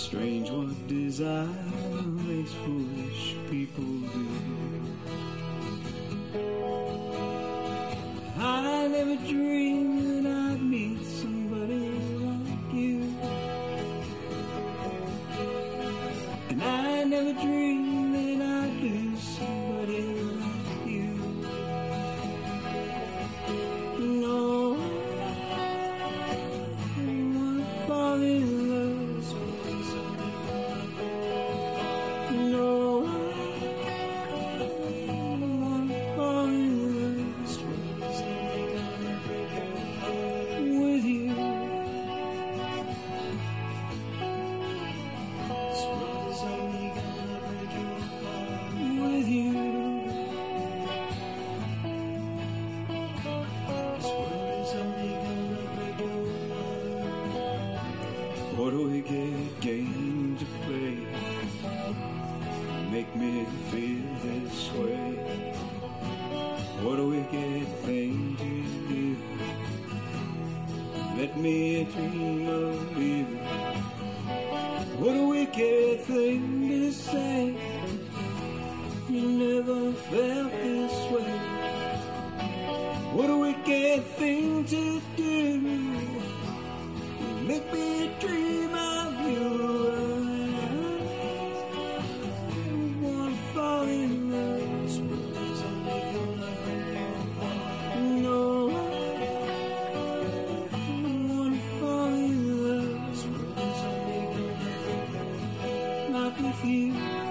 Strange what desire makes foolish people do. I never dreamed that I'd meet somebody like you, and I never dreamed that I'd lose somebody like you. No, I'm falling in love. No, I'm falling in love with you. With you. What do we get game to play? Make me feel this way. What do we get thing to do? Let me dream of you. What a wicked thing to say. You never felt this way. What a wicked thing to do. Make me dream of you. I wanna fall in love. No, I wanna fall in love. Not with you.